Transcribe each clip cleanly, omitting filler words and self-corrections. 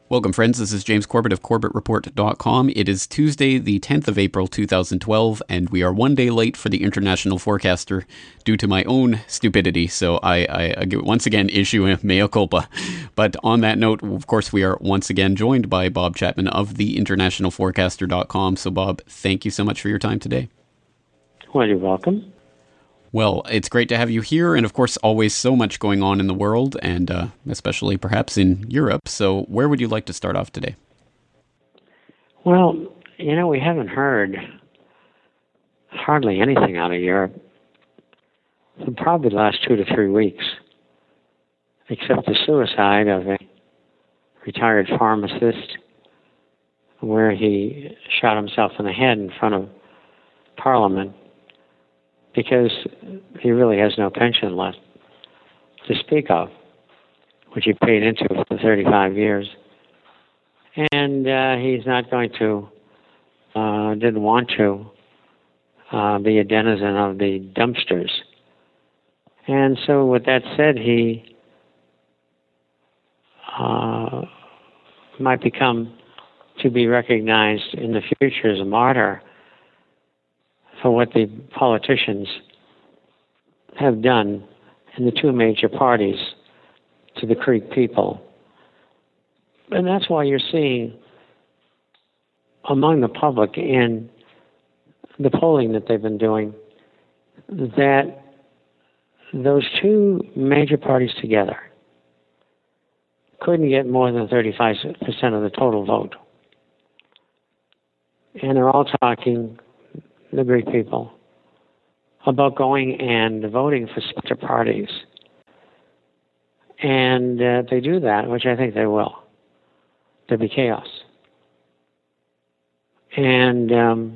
Welcome, friends. This is James Corbett of CorbettReport.com. It is Tuesday, the 10th of April, 2012, and we are one day late for the International Forecaster due to my own stupidity. So I once again issue a mea culpa. But on that note, of course, we are once again joined by Bob Chapman of the InternationalForecaster.com. So, Bob, thank you so much for your time today. Well, you're welcome. Well, it's great to have you here, and of course, always so much going on in the world, and especially perhaps in Europe. So where would you like to start off today? Well, we haven't heard hardly anything out of Europe for probably the last 2 to 3 weeks, except the suicide of a retired pharmacist where he shot himself in the head in front of Parliament, because he really has no pension left to speak of, which he paid into for 35 years. And he's not going to, didn't want to be a denizen of the dumpsters. And so with that said, he might become to be recognized in the future as a martyr for what the politicians have done in the two major parties to the Greek people. And that's why you're seeing among the public in the polling that they've been doing that those two major parties together couldn't get more than 35% of the total vote. And they're all talking, the Greek people, about going and voting for splinter parties. And if they do that, which I think they will, there'll be chaos. And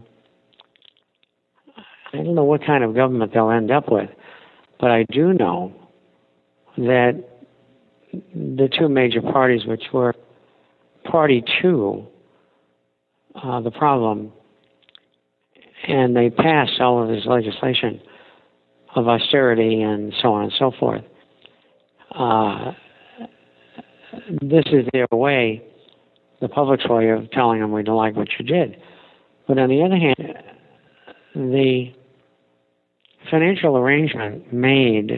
I don't know what kind of government they'll end up with, but I do know that the two major parties, which were party to the problem, and they passed all of this legislation of austerity and so on and so forth. This is their way, the public's way of telling them we don't like what you did. But on the other hand, the financial arrangement made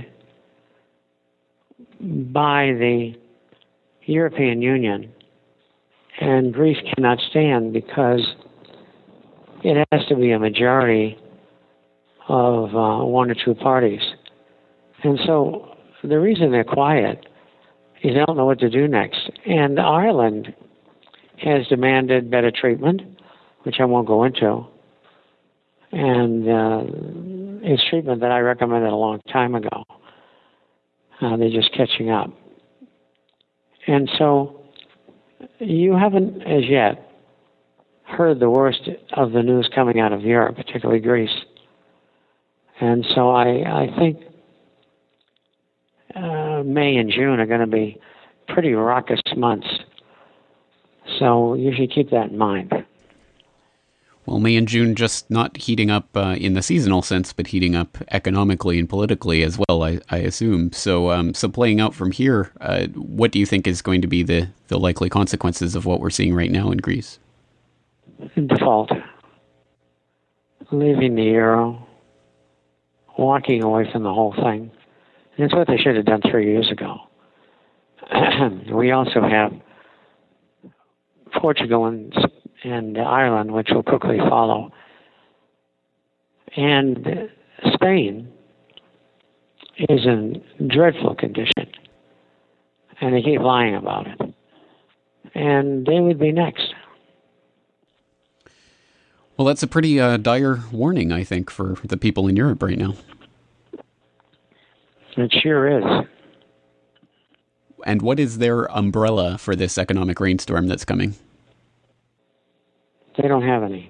by the European Union and Greece cannot stand, because it has to be a majority of one or two parties. And so the reason they're quiet is they don't know what to do next. And Ireland has demanded better treatment, which I won't go into. And it's treatment that I recommended a long time ago. They're just catching up. And so you haven't as yet heard the worst of the news coming out of Europe, particularly Greece. And so I think May and June are going to be pretty raucous months. So you should keep that in mind. Well, May and June just not heating up in the seasonal sense, but heating up economically and politically as well, I assume. So so playing out from here, what do you think is going to be the likely consequences of what we're seeing right now in Greece? Default, leaving the euro, walking away from the whole thing. And that's what they should have done 3 years ago. We also have Portugal and Ireland, which will quickly follow. And Spain is in dreadful condition. And they keep lying about it. And they would be next. Well, that's a pretty dire warning, I think, for the people in Europe right now. It sure is. And what is their umbrella for this economic rainstorm that's coming? They don't have any.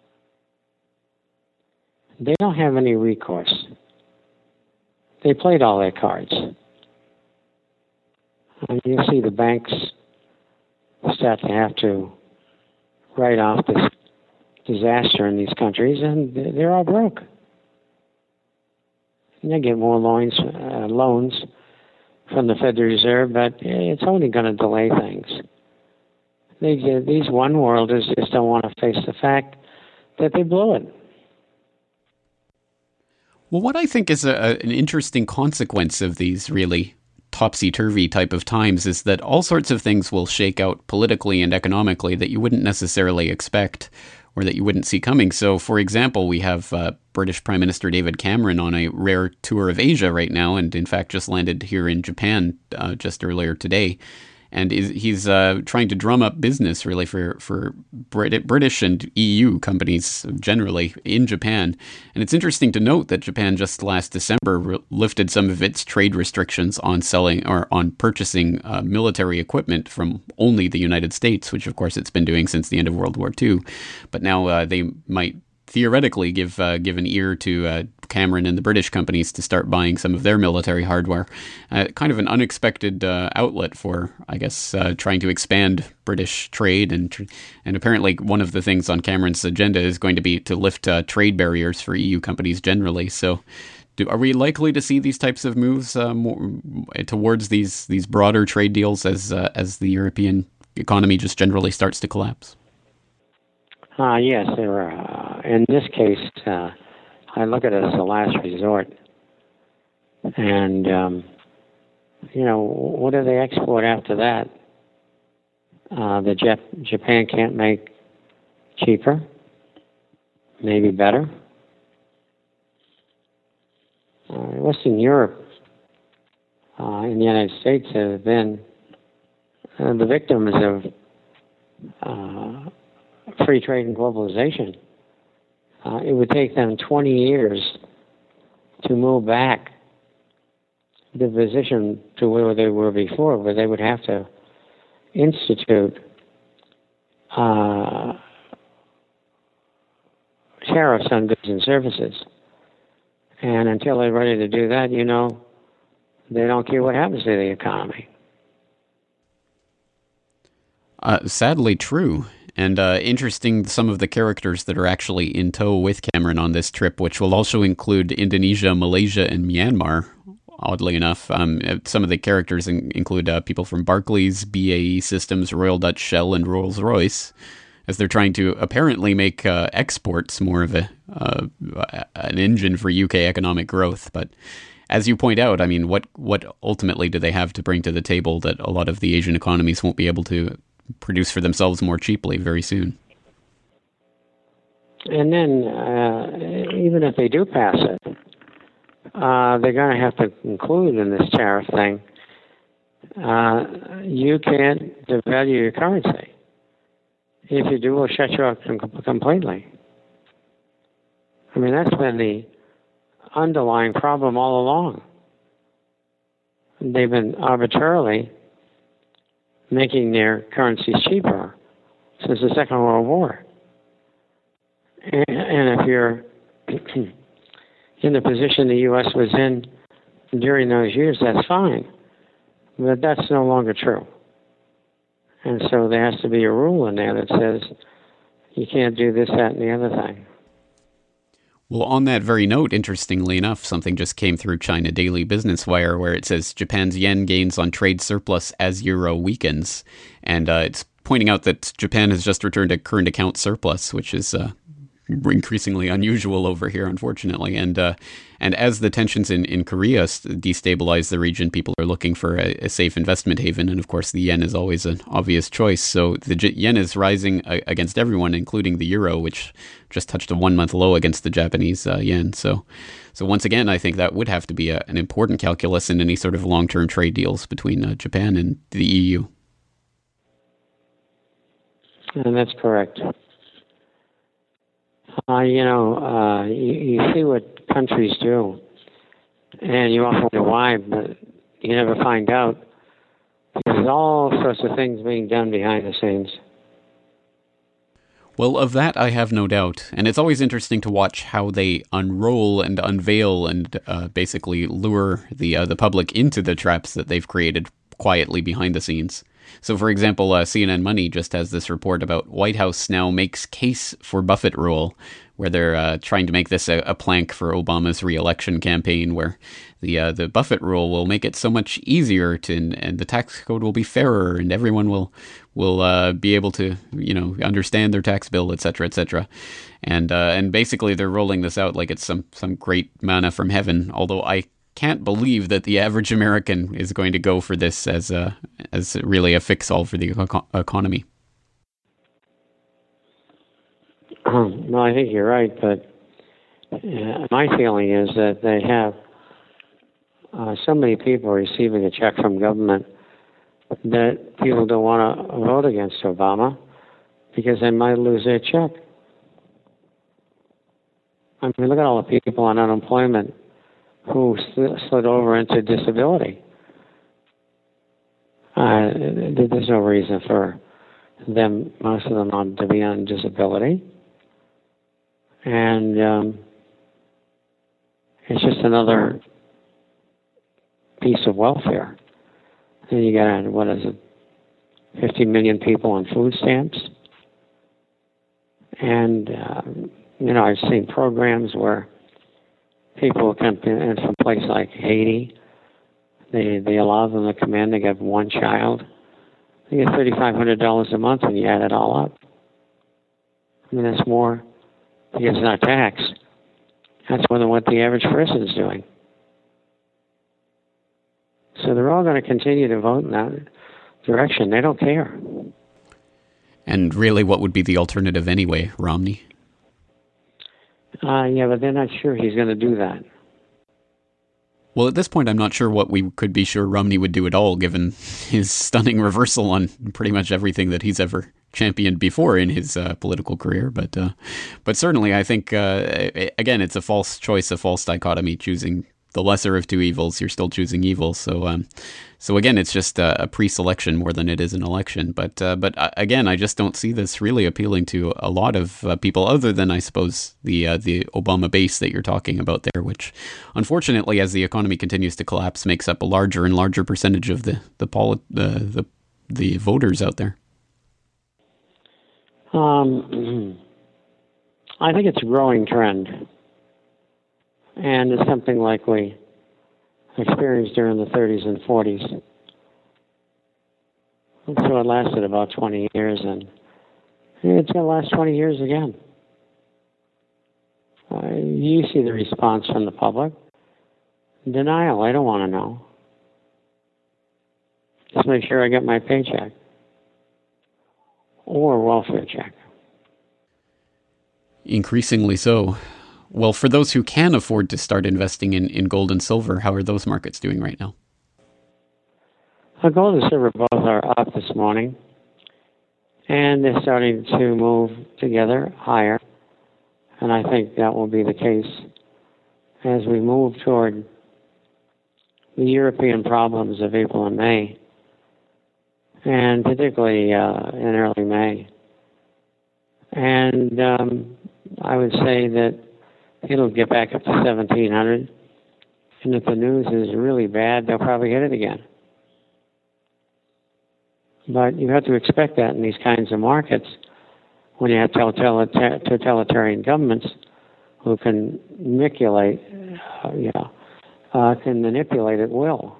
They don't have any recourse. They played all their cards. And you see the banks start to have to write off this disaster in these countries, and they're all broke. And they get more loans from the Federal Reserve, but it's only going to delay things. these one-worlders just don't want to face the fact that they blew it. Well, what I think is an interesting consequence of these really topsy-turvy type of times is that all sorts of things will shake out politically and economically that you wouldn't necessarily expect or that you wouldn't see coming. So, for example, we have British Prime Minister David Cameron on a rare tour of Asia right now, and in fact just landed here in Japan just earlier today. And he's trying to drum up business really for British and EU companies generally in Japan. And it's interesting to note that Japan just last December lifted some of its trade restrictions on selling or on purchasing military equipment from only the United States, which of course it's been doing since the end of World War II. But now they might theoretically give an ear to Cameron and the British companies to start buying some of their military hardware. Kind of an unexpected outlet for, I guess, trying to expand British trade. And apparently one of the things on Cameron's agenda is going to be to lift trade barriers for EU companies generally. So are we likely to see these types of moves more towards these broader trade deals as the European economy just generally starts to collapse? Yes, there are. In this case, I look at it as a last resort. And, what do they export after that? Japan can't make cheaper, maybe better. Western Europe and the United States have been the victims of free trade and globalization. It would take them 20 years to move back the position to where they were before, where they would have to institute tariffs on goods and services. And until they're ready to do that, they don't care what happens to the economy. Sadly true. And interesting, some of the characters that are actually in tow with Cameron on this trip, which will also include Indonesia, Malaysia, and Myanmar, oddly enough. Some of the characters include people from Barclays, BAE Systems, Royal Dutch Shell, and Rolls-Royce, as they're trying to apparently make exports more of an engine for UK economic growth. But as you point out, I mean, what ultimately do they have to bring to the table that a lot of the Asian economies won't be able to produce for themselves more cheaply very soon? And then, even if they do pass it, they're going to have to include in this tariff thing, you can't devalue your currency. If you do, we'll shut you up completely. I mean, that's been the underlying problem all along. They've been arbitrarily making their currencies cheaper since the Second World War. And if you're in the position the U.S. was in during those years, that's fine. But that's no longer true. And so there has to be a rule in there that says you can't do this, that, and the other thing. Well, on that very note, interestingly enough, something just came through China Daily Business Wire where it says Japan's yen gains on trade surplus as euro weakens. And it's pointing out that Japan has just returned a current account surplus, which is increasingly unusual over here, unfortunately. And as the tensions in Korea destabilize the region, people are looking for a safe investment haven. And of course, the yen is always an obvious choice. So the yen is rising against everyone, including the euro, which just touched a 1-month low against the Japanese yen. So once again, I think that would have to be an important calculus in any sort of long-term trade deals between Japan and the EU. And that's correct. You see what countries do, and you often wonder why, but you never find out. There's all sorts of things being done behind the scenes. Well, of that I have no doubt, and it's always interesting to watch how they unroll and unveil and basically lure the public into the traps that they've created quietly behind the scenes. So, for example, CNN Money just has this report about White House now makes case for Buffett rule, where they're trying to make this a plank for Obama's re-election campaign, where the Buffett rule will make it so much easier and the tax code will be fairer, and everyone will be able to understand their tax bill, etc., etc. And basically they're rolling this out like it's some great manna from heaven. Although I can't believe that the average American is going to go for this as really a fix-all for the economy. No, I think you're right, but my feeling is that they have so many people receiving a check from government that people don't want to vote against Obama because they might lose their check. I mean, look at all the people on unemployment who slid over into disability. There's no reason for most of them, to be on disability. And it's just another piece of welfare. And you got, 50 million people on food stamps. And, I've seen programs where people come in from a place like Haiti. They allow them to come in. They get one child. They get $3,500 a month when you add it all up. I mean, that's more, because it's not taxed. That's more than what the average person is doing. So they're all going to continue to vote in that direction. They don't care. And really, what would be the alternative anyway, Romney? Yeah, but they're not sure he's going to do that. Well, at this point, I'm not sure what we could be sure Romney would do at all, given his stunning reversal on pretty much everything that he's ever championed before in his political career. But certainly, I think, again, it's a false choice, a false dichotomy, choosing the lesser of two evils. You're still choosing evil. So again, it's just a pre-selection more than it is an election. But again, I just don't see this really appealing to a lot of people, other than, I suppose, the Obama base that you're talking about there, which, unfortunately, as the economy continues to collapse, makes up a larger and larger percentage of the voters out there. I think it's a growing trend. And it's something like we experienced during the 30s and 40s. So it lasted about 20 years, and it's going to last 20 years again. You see the response from the public. Denial. I don't want to know. Just make sure I get my paycheck or welfare check. Increasingly so. Well, for those who can afford to start investing in gold and silver, how are those markets doing right now? Gold and silver both are up this morning, and they're starting to move together higher. And I think that will be the case as we move toward the European problems of April and May, and particularly in early May. And I would say that it'll get back up to 1,700. And if the news is really bad, they'll probably hit it again. But you have to expect that in these kinds of markets when you have totalitarian governments who can manipulate at will.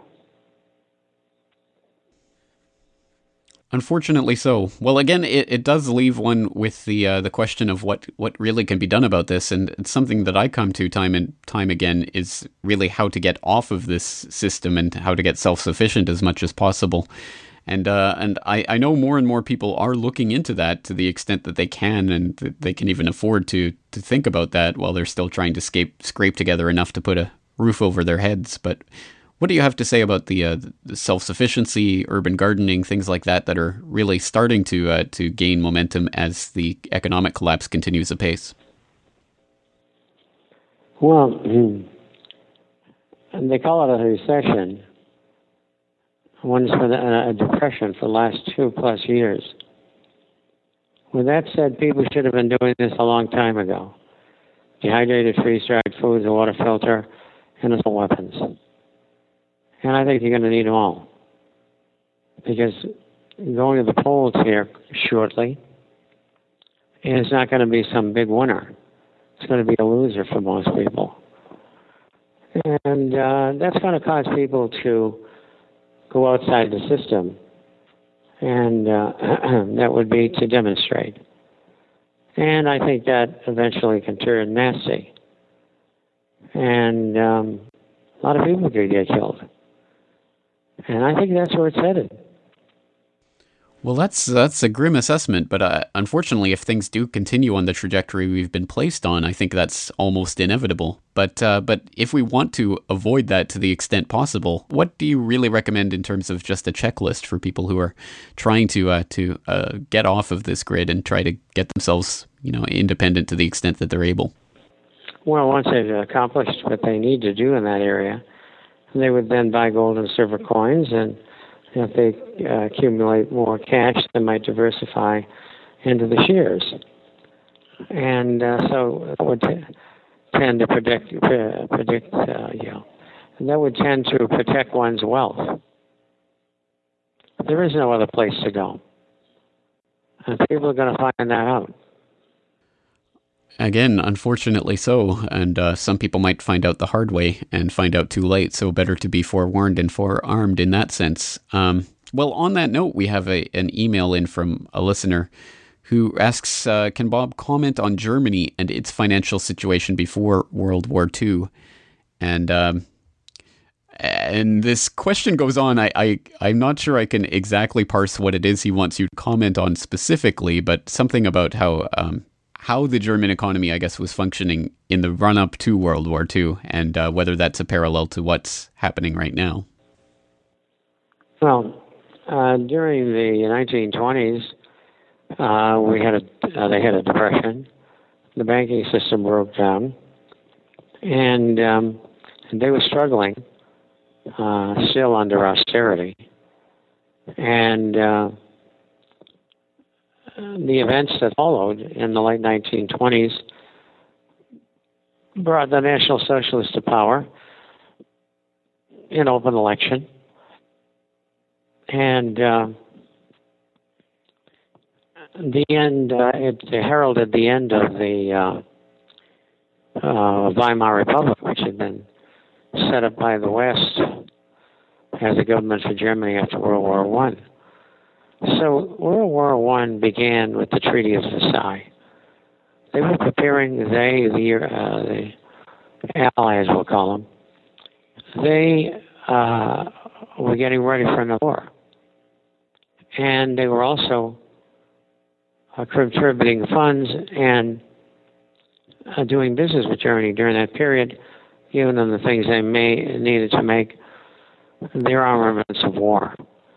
Unfortunately so. Well, again, it does leave one with the question of what really can be done about this, and it's something that I come to time and time again is really how to get off of this system and how to get self-sufficient as much as possible. And I know more and more people are looking into that to the extent that they can, and they can even afford to think about that while they're still trying to scrape together enough to put a roof over their heads. But what do you have to say about the self-sufficiency, urban gardening, things like that are really starting to gain momentum as the economic collapse continues apace? Well, they call it a recession. One's for a depression for the last 2+ years. With that said, people should have been doing this a long time ago. Dehydrated, freeze-dried foods, a water filter, and assault weapons. And I think you're going to need them all. Because going to the polls here shortly is not going to be some big winner. It's going to be a loser for most people. And that's going to cause people to go outside the system, and that would be to demonstrate. And I think that eventually can turn nasty. And a lot of people could get killed. And I think that's where it's headed. Well, that's a grim assessment, but unfortunately, if things do continue on the trajectory we've been placed on, I think that's almost inevitable. But if we want to avoid that to the extent possible, what do you really recommend in terms of just a checklist for people who are trying to get off of this grid and try to get themselves, independent to the extent that they're able? Well, once they've accomplished what they need to do in that area, they would then buy gold and silver coins, and if they accumulate more cash, they might diversify into the shares. And so that would tend to predict, and that would tend to protect one's wealth. There is no other place to go. And people are going to find that out. Again, unfortunately so, and some people might find out the hard way and find out too late, so better to be forewarned and forearmed in that sense. Well, on that note, we have an email in from a listener who asks, can Bob comment on Germany and its financial situation before World War II? And this question goes on. I'm not sure I can exactly parse what it is he wants you to comment on specifically, but something about how the German economy, I guess, was functioning in the run-up to World War II, and whether that's a parallel to what's happening right now. Well, during the 1920s, they had a depression. The banking system broke down, and they were struggling, still under austerity. And the events that followed in the late 1920s brought the National Socialists to power in open election. And the end, it heralded the end of the Weimar Republic, which had been set up by the West as a government for Germany after World War I. So World War I began with the Treaty of Versailles. They were preparing, the Allies, we'll call them, they were getting ready for another war. And they were also contributing funds and doing business with Germany during that period, giving them the things they needed to make their armaments of war.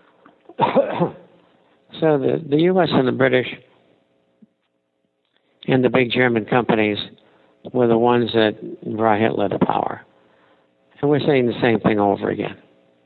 So the U.S. and the British and the big German companies were the ones that brought Hitler to power. And we're saying the same thing over again.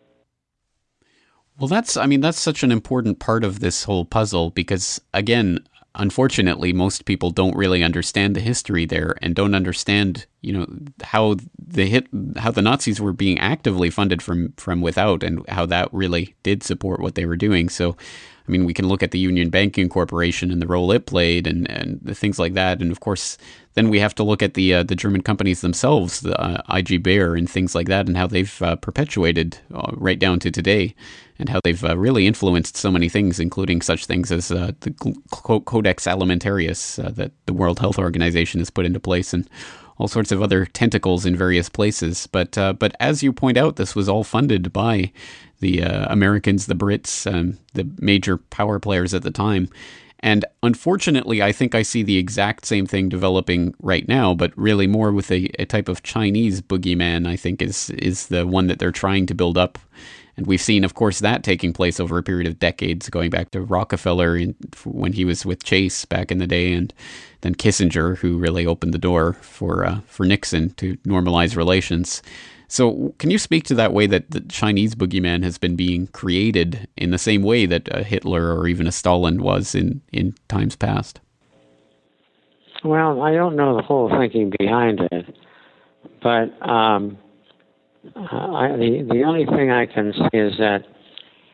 Well, that's such an important part of this whole puzzle because, again, unfortunately, most people don't really understand the history there and don't understand, how the Nazis were being actively funded from without and how that really did support what they were doing. So, we can look at the Union Banking Corporation and the role it played and the things like that. And of course, then we have to look at the German companies themselves, the IG Bayer and things like that, and how they've perpetuated right down to today, and how they've really influenced so many things, including such things as the Codex Alimentarius that the World Health Organization has put into place, and all sorts of other tentacles in various places. But as you point out, this was all funded by the Americans, the Brits, the major power players at the time. And unfortunately, I think I see the exact same thing developing right now, but really more with a type of Chinese boogeyman, I think is the one that they're trying to build up. And we've seen, of course, that taking place over a period of decades, going back to Rockefeller when he was with Chase back in the day, and then Kissinger, who really opened the door for Nixon to normalize relations. So can you speak to that way that the Chinese boogeyman has been being created in the same way that Hitler or even a Stalin was in times past? Well, I don't know the whole thinking behind it, but the only thing I can say is that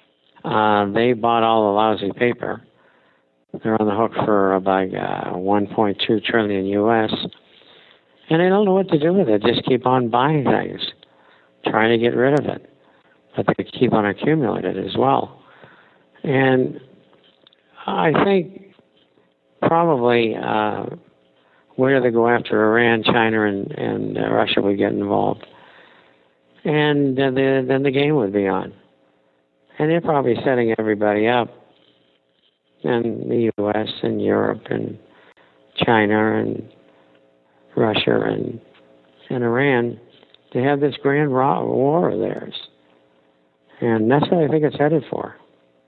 They bought all the lousy paper. They're on the hook for about 1.2 trillion US, and they don't know what to do with it. Just keep on buying things, trying to get rid of it, but they keep on accumulating it as well. And I think probably where they go after Iran, China, and Russia would get involved, and then the game would be on. And they're probably setting everybody up, and the U.S. and Europe and China and Russia and Iran, to have this grand war of theirs. And that's what I think it's headed for.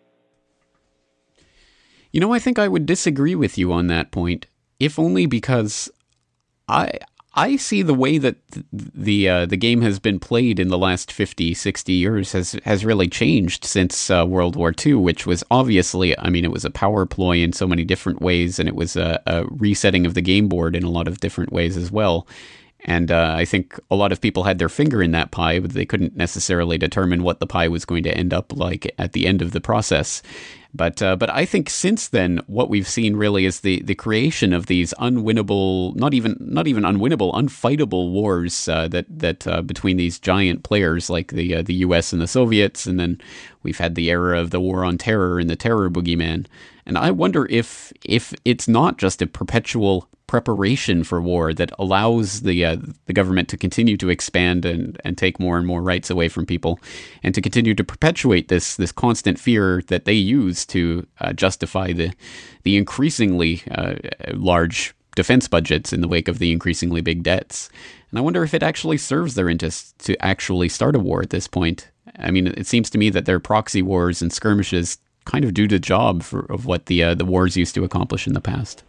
You know, I think I would disagree with you on that point, if only because I see the way that the game has been played in the last 50, 60 years has really changed since World War II, which was obviously, I mean, it was a power ploy in so many different ways, and it was a resetting of the game board in a lot of different ways as well. And I think a lot of people had their finger in that pie, but they couldn't necessarily determine what the pie was going to end up like at the end of the process. But I think since then, what we've seen really is the creation of these unwinnable, not even unwinnable, unfightable wars that between these giant players like the U.S. and the Soviets, and then we've had the era of the war on terror and the terror boogeyman. And I wonder if it's not just a perpetual preparation for war that allows the government to continue to expand and take more and more rights away from people, and to continue to perpetuate this constant fear that they use to justify the increasingly large defense budgets in the wake of the increasingly big debts. And I wonder if it actually serves their interests to actually start a war at this point. I mean, it seems to me that their proxy wars and skirmishes kind of do the job of what the wars used to accomplish in the past.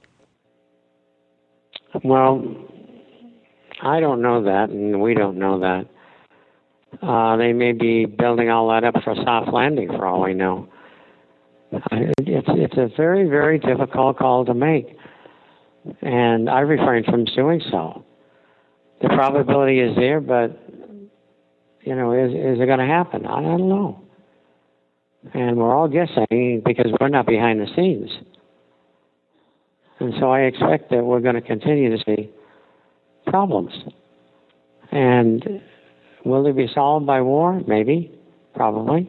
Well, I don't know that, and we don't know that. They may be building all that up for a soft landing, for all we know. It's a very, very difficult call to make, and I refrain from doing so. The probability is there, but you know, is it going to happen? I don't know. And we're all guessing because we're not behind the scenes. And so I expect that we're going to continue to see problems. And will they be solved by war? Maybe. Probably.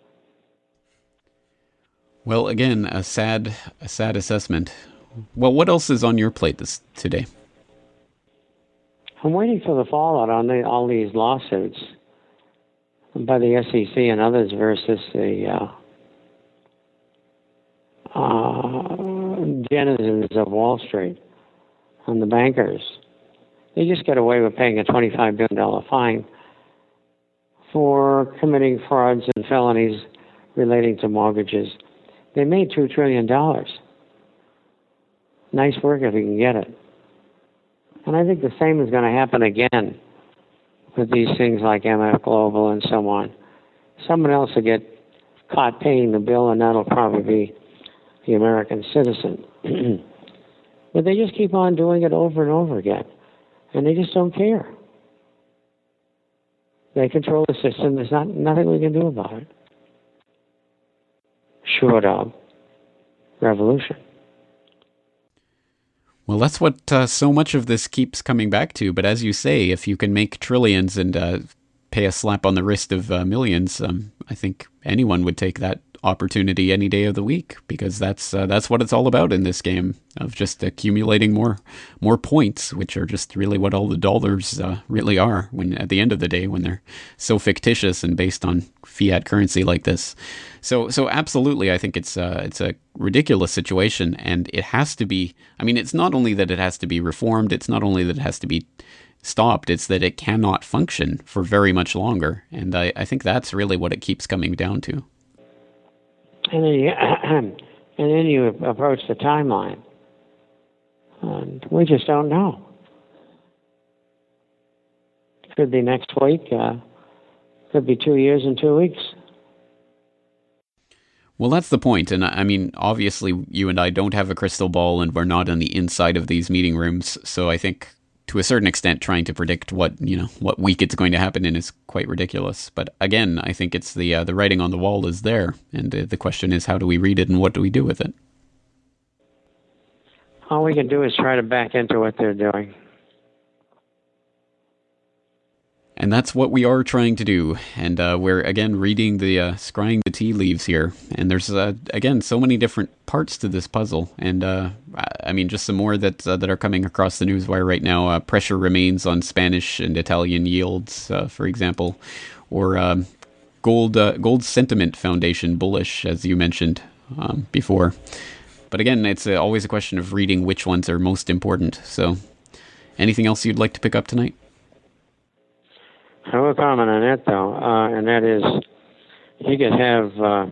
Well, again, a sad assessment. Well, what else is on your plate today? I'm waiting for the fallout on all these lawsuits by the SEC and others versus the denizens of Wall Street and the bankers. They just get away with paying a $25 billion fine for committing frauds and felonies relating to mortgages. They made $2 trillion. Nice work if you can get it. And I think the same is going to happen again with these things like MF Global and so on. Someone else will get caught paying the bill, and that'll probably be the American citizen. But they just keep on doing it over and over again, and they just don't care. They control the system. There's nothing we can do about it, short of revolution. Well, that's what so much of this keeps coming back to. But as you say, if you can make trillions and pay a slap on the wrist of millions, I think anyone would take that opportunity any day of the week, because that's what it's all about in this game of just accumulating more points, which are just really what all the dollars really are. When at the end of the day, when they're so fictitious and based on fiat currency like this, so absolutely, I think it's a ridiculous situation, and it has to be. I mean, it's not only that it has to be reformed; it's not only that it has to be stopped; it's that it cannot function for very much longer, and I think that's really what it keeps coming down to. And then you approach the timeline, and we just don't know. Could be next week, could be 2 years and 2 weeks. Well, that's the point. And I mean, obviously, you and I don't have a crystal ball, and we're not on the inside of these meeting rooms. So I think to a certain extent, trying to predict what week it's going to happen in is quite ridiculous. But again, I think it's the writing on the wall is there, and the question is, how do we read it and what do we do with it? All we can do is try to back into what they're doing. And that's what we are trying to do. And we're, again, reading scrying the tea leaves here. And there's, again, so many different parts to this puzzle. And, I mean, just some more that are coming across the newswire right now. Pressure remains on Spanish and Italian yields, for example. Or Gold Sentiment Foundation bullish, as you mentioned before. But again, it's always a question of reading which ones are most important. So anything else you'd like to pick up tonight? I will comment on that, though, and that is you could have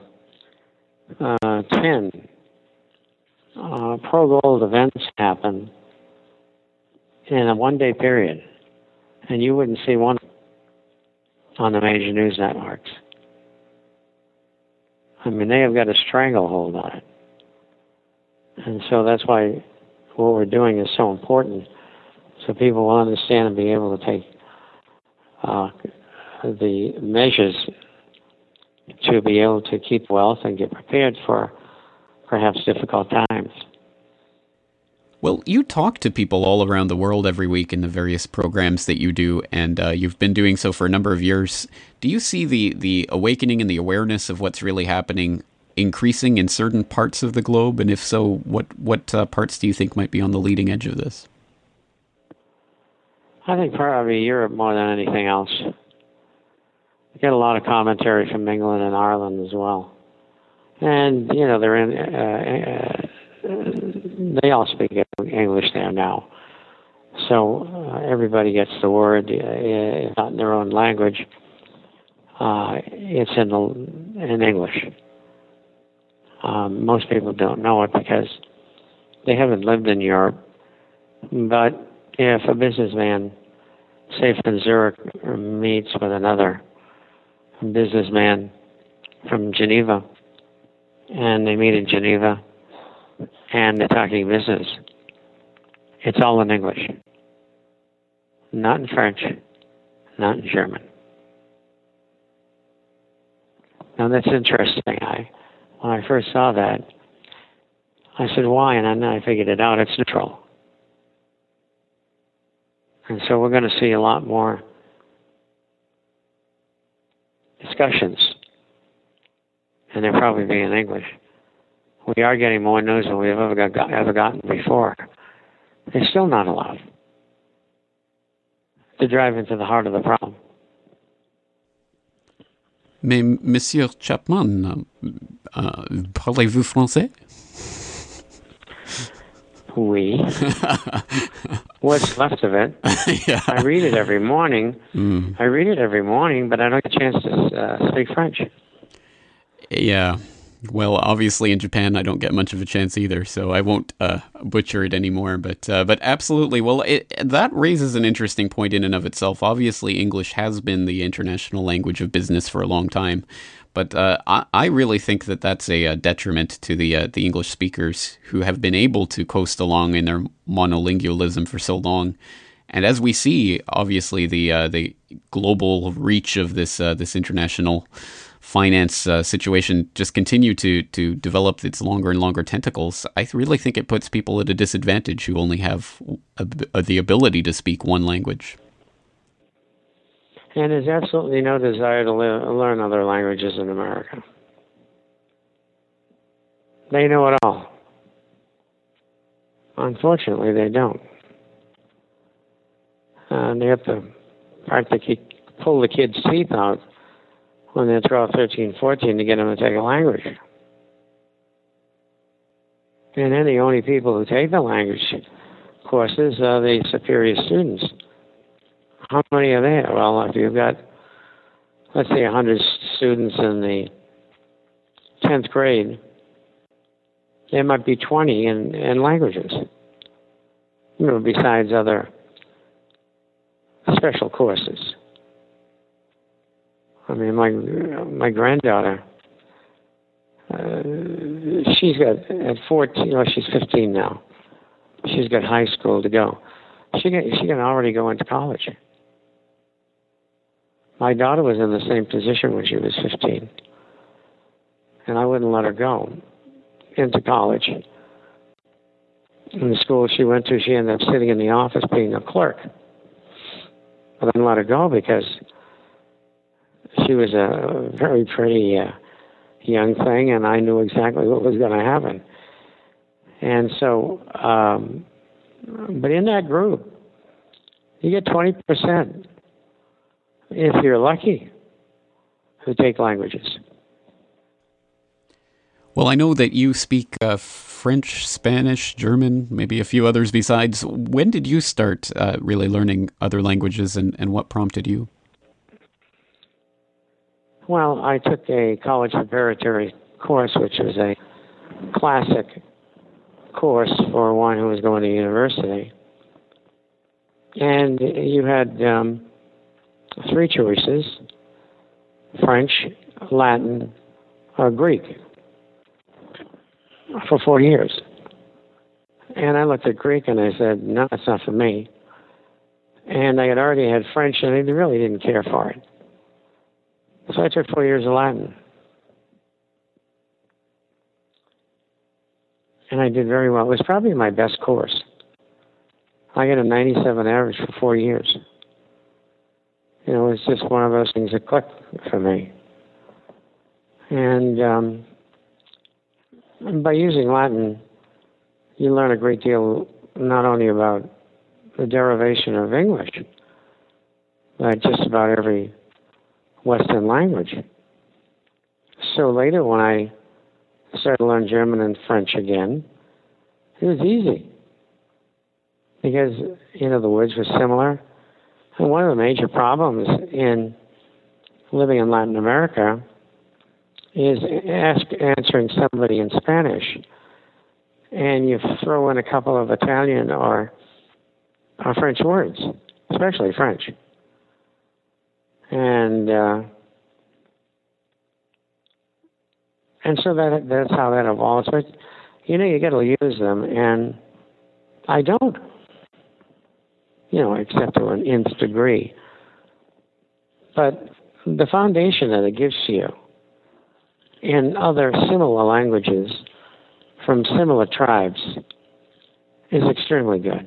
10 pro-gold events happen in a one-day period, and you wouldn't see one on the major news networks. I mean, they have got a stranglehold on it. And so that's why what we're doing is so important, so people will understand and be able to take the measures to be able to keep wealth and get prepared for perhaps difficult times. Well, you talk to people all around the world every week in the various programs that you do, and you've been doing so for a number of years. Do you see the awakening and the awareness of what's really happening increasing in certain parts of the globe? And if so, what parts do you think might be on the leading edge of this? I think probably Europe more than anything else. We get a lot of commentary from England and Ireland as well. And, they're they all speak English there now. So everybody gets the word, if not in their own language. It's in English. Most people don't know it because they haven't lived in Europe. But if a businessman, say from Zurich, meets with another businessman from Geneva, and they meet in Geneva, and they're talking business, it's all in English. Not in French, not in German. Now that's interesting. When I first saw that, I said, why? And then I figured it out. It's neutral. And so we're going to see a lot more discussions, and they'll probably be in English. We are getting more news than we've ever gotten before. There's still not enough to drive into the heart of the problem. Mais, Monsieur Chapman, parlez-vous français? Oui. What's left of it. Yeah. I read it every morning. I read it every morning, but I don't get a chance to speak French. Yeah. Well, obviously in Japan, I don't get much of a chance either, so I won't butcher it anymore. But absolutely, well, that raises an interesting point in and of itself. Obviously, English has been the international language of business for a long time, but I really think that that's a detriment to the English speakers who have been able to coast along in their monolingualism for so long. And as we see, obviously, the global reach of this international finance situation just continue to develop its longer and longer tentacles. I really think it puts people at a disadvantage who only have the ability to speak one language. And there's absolutely no desire to learn other languages in America. They know it all. Unfortunately, they don't. They have to practically pull the kids' teeth out when they're 12, 13, 14 to get them to take a language. And then the only people who take the language courses are the superior students. How many are there? Well, if you've got, let's say, 100 students in the 10th grade, there might be 20 in languages, besides other special courses. I mean, my granddaughter, she's got, at 14, she's 15 now. She's got high school to go. she can already go into college. My daughter was in the same position when she was 15, and I wouldn't let her go into college. In the school she went to, she ended up sitting in the office being a clerk. But I didn't let her go because she was a very pretty young thing, and I knew exactly what was going to happen. And so, but in that group, you get 20%, if you're lucky, who take languages. Well, I know that you speak French, Spanish, German, maybe a few others besides. When did you start really learning other languages, and what prompted you? Well, I took a college preparatory course, which was a classic course for one who was going to university. And you had three choices: French, Latin, or Greek, for 4 years. And I looked at Greek and I said, no, that's not for me. And I had already had French and I really didn't care for it. So I took 4 years of Latin. And I did very well. It was probably my best course. I got a 97 average for 4 years. You know, it's just one of those things that clicked for me. And by using Latin, you learn a great deal not only about the derivation of English, but just about every Western language. So later when I started to learn German and French again, it was easy because, you know, the words were similar. And one of the major problems in living in Latin America is answering somebody in Spanish, and you throw in a couple of Italian or French words, especially French. And so that's how that evolves. But, you know, you got to use them, and I don't, you know, except to an nth degree. But the foundation that it gives to you in other similar languages from similar tribes is extremely good.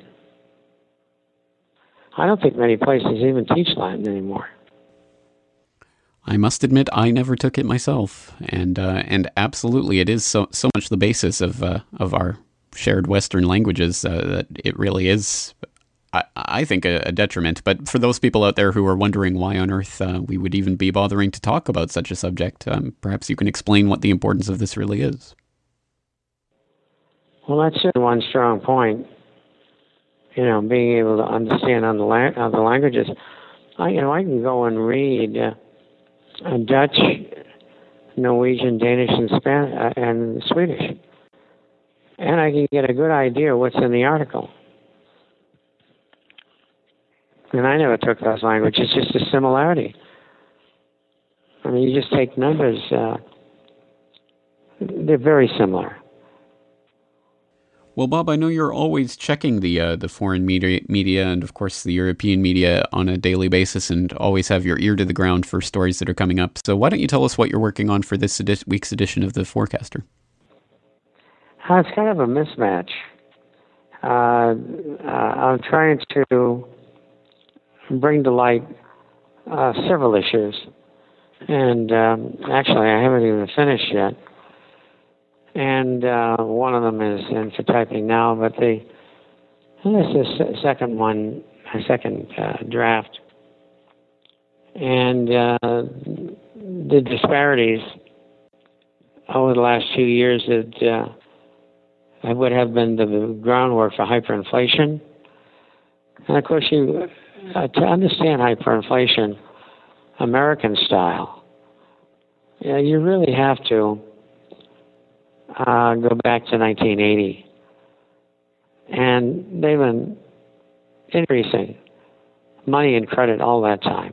I don't think many places even teach Latin anymore. I must admit, I never took it myself, and absolutely, it is so much the basis of our shared Western languages that it really is, I think, a detriment. But for those people out there who are wondering why on earth we would even be bothering to talk about such a subject, perhaps you can explain what the importance of this really is. Well, that's just one strong point. You know, being able to understand other languages. I can go and read Dutch, Norwegian, Danish, and Spanish and Swedish, and I can get a good idea what's in the article. And I never took those languages, just a similarity. I mean, you just take numbers, they're very similar. Well, Bob, I know you're always checking the foreign media and, of course, the European media on a daily basis and always have your ear to the ground for stories that are coming up. So why don't you tell us what you're working on for this week's edition of The Forecaster? It's kind of a mismatch. I'm trying to bring to light several issues. And actually, I haven't even finished yet. And one of them is in for typing now, but this is the second one, a second draft. And the disparities over the last 2 years that would have been the groundwork for hyperinflation. And of course, to understand hyperinflation, American style, you really have to go back to 1980. And they've been increasing money and credit all that time.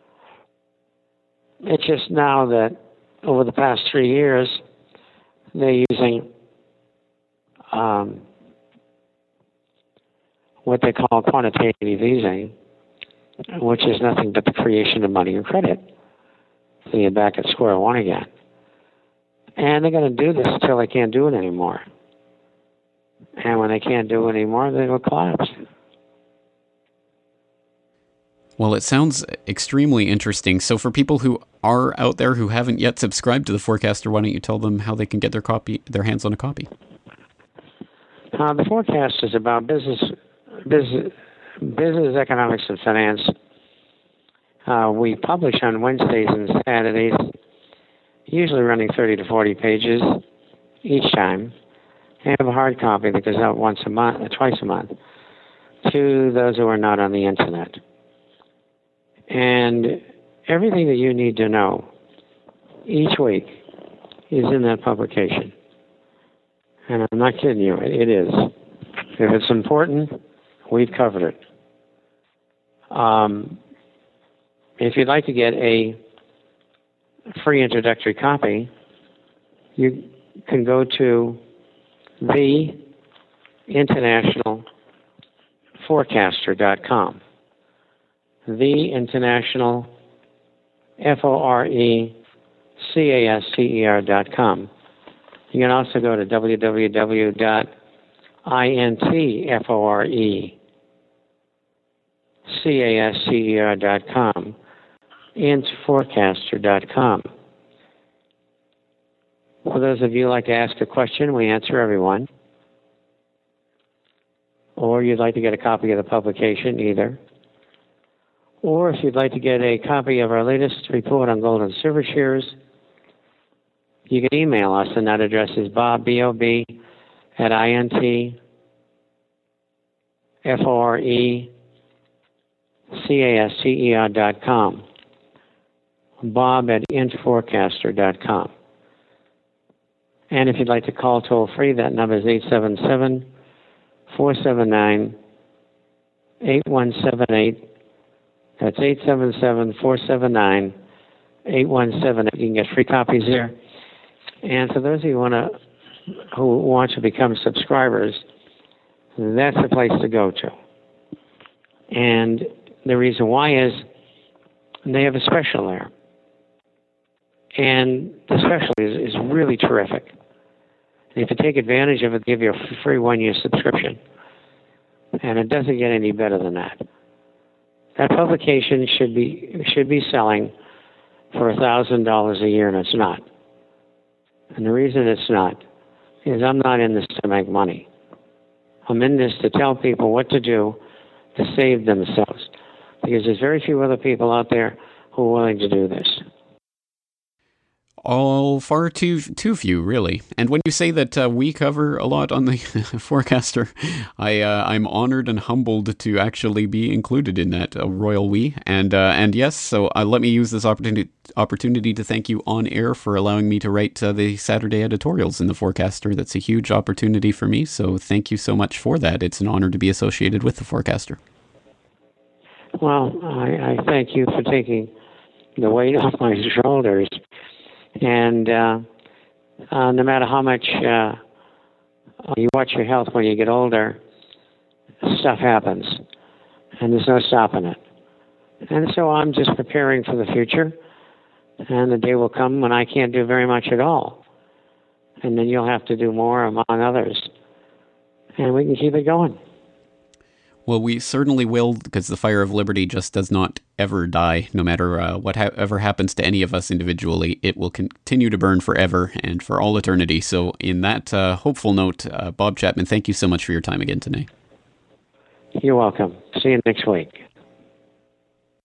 It's just now that over the past 3 years, they're using what they call quantitative easing, which is nothing but the creation of money and credit. So you're back at square one again. And they're going to do this until they can't do it anymore. And when they can't do it anymore, they will collapse. Well, it sounds extremely interesting. So for people who are out there who haven't yet subscribed to the Forecaster, why don't you tell them how they can get their hands on a copy? The Forecast is about business, economics, and finance. We publish on Wednesdays and Saturdays, usually running 30 to 40 pages each time. I have a hard copy that goes out once a month, twice a month, to those who are not on the internet. And everything that you need to know each week is in that publication. And I'm not kidding you, it is. If it's important, we've covered it. If you'd like to get a free introductory copy, you can go to theinternationalforecaster.com. The International FORECASTER.com. You can also go to www.intforecaster.com, intforecaster.com. For those of you who like to ask a question, we answer everyone. Or you'd like to get a copy of the publication, either. Or if you'd like to get a copy of our latest report on gold and silver shares, you can email us, and that address is Bob, B-O-B, at intforecaster.com. Bob at intforecaster.com. And if you'd like to call toll-free, that number is 877-479-8178. That's 877-479-8178. You can get free copies there. And for those of you who want to become subscribers, that's the place to go to. And the reason why is they have a special there. And the special is really terrific. And if you take advantage of it, they give you a free one-year subscription. And it doesn't get any better than that. That publication should be selling for $1,000 a year, and it's not. And the reason it's not is I'm not in this to make money. I'm in this to tell people what to do to save themselves, because there's very few other people out there who are willing to do this. All far too few, really. And when you say that we cover a lot on the Forecaster, I'm honored and humbled to actually be included in that royal we. And yes, so let me use this opportunity to thank you on air for allowing me to write the Saturday editorials in the Forecaster. That's a huge opportunity for me. So thank you so much for that. It's an honor to be associated with the Forecaster. Well, I thank you for taking the weight off my shoulders. And no matter how much you watch your health when you get older, stuff happens. And there's no stopping it. And so I'm just preparing for the future. And the day will come when I can't do very much at all. And then you'll have to do more among others. And we can keep it going. Well, we certainly will, because the fire of liberty just does not ever die. No matter whatever happens to any of us individually, it will continue to burn forever and for all eternity. So in that hopeful note, Bob Chapman, thank you so much for your time again today. You're welcome. See you next week.